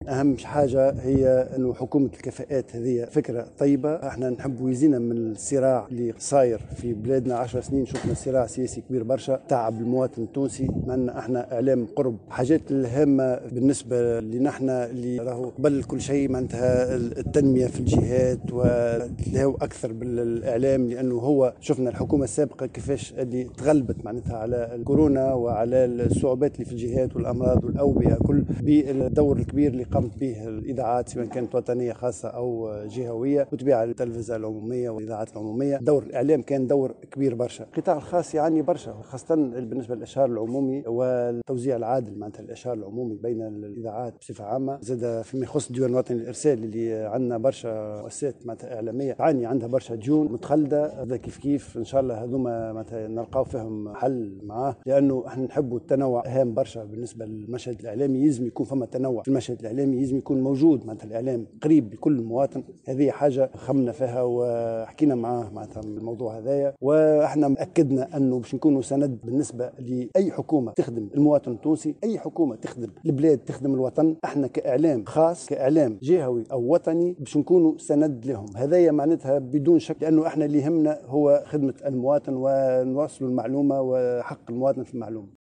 أهم حاجة هي أنه حكومة الكفاءات هذه فكرة طيبة. احنا نحب يزينا من الصراع اللي صاير في بلادنا 10 سنين، شفنا صراع سياسي كبير برشا تعب المواطن التونسي. معنا احنا إعلام قرب حاجات الهامة بالنسبة لنا احنا اللي راهو قبل كل شيء معناتها التنمية في الجهات وتلهو أكثر بالإعلام، لأنه هو شفنا الحكومة السابقة كيفاش اللي تغلبت معناتها على الكورونا وعلى الصعوبات اللي في الجهات والأمراض والأوبئة كل بالدور الكبير اللي قامت به الإذاعات سواء كانت وطنية خاصة أو جهوية، وتبيع التلفزة العمومية والإذاعات العمومية. دور الإعلام كان دور كبير برشا. القطاع الخاص يعني برشا، خاصة بالنسبة للإشهار العمومي والتوزيع العادل معناتها الإشهار العمومي بين الإذاعات بصفة عامة. زاد فيما يخص الديوان الوطني للإرسال اللي عندنا برشا مؤسسات معناتها إعلامية تعاني عندها برشا ديون متخلدة. هذا كيف إن شاء الله هذوما معناتها نلقاو فيهم حل معاه، لأنه احنا نحبوا التنوع هام برشا بالنسبة للمشهد الإعلامي. يلزم يكون فما تنوع في المشهد الإعلامي، يلزم يكون موجود معناتها الإعلام قريب لكل مواطن. هذه حاجة خمنا فيها وحكينا معاه معناتها الموضوع هذايا، واحنا أكدنا أنه باش نكونوا سند بالنسبة لأي حكومة تخدم المواطن التونسي، أي حكومة تخدم البلاد تخدم الوطن. احنا كإعلام خاص كإعلام جهوي أو وطني باش نكونوا سند لهم. هذايا معناتها بدون شك، لأنه احنا اللي يهمنا هو خدمة المواطن ونوصلوا المعلومة وحق المواطن في المعلومة.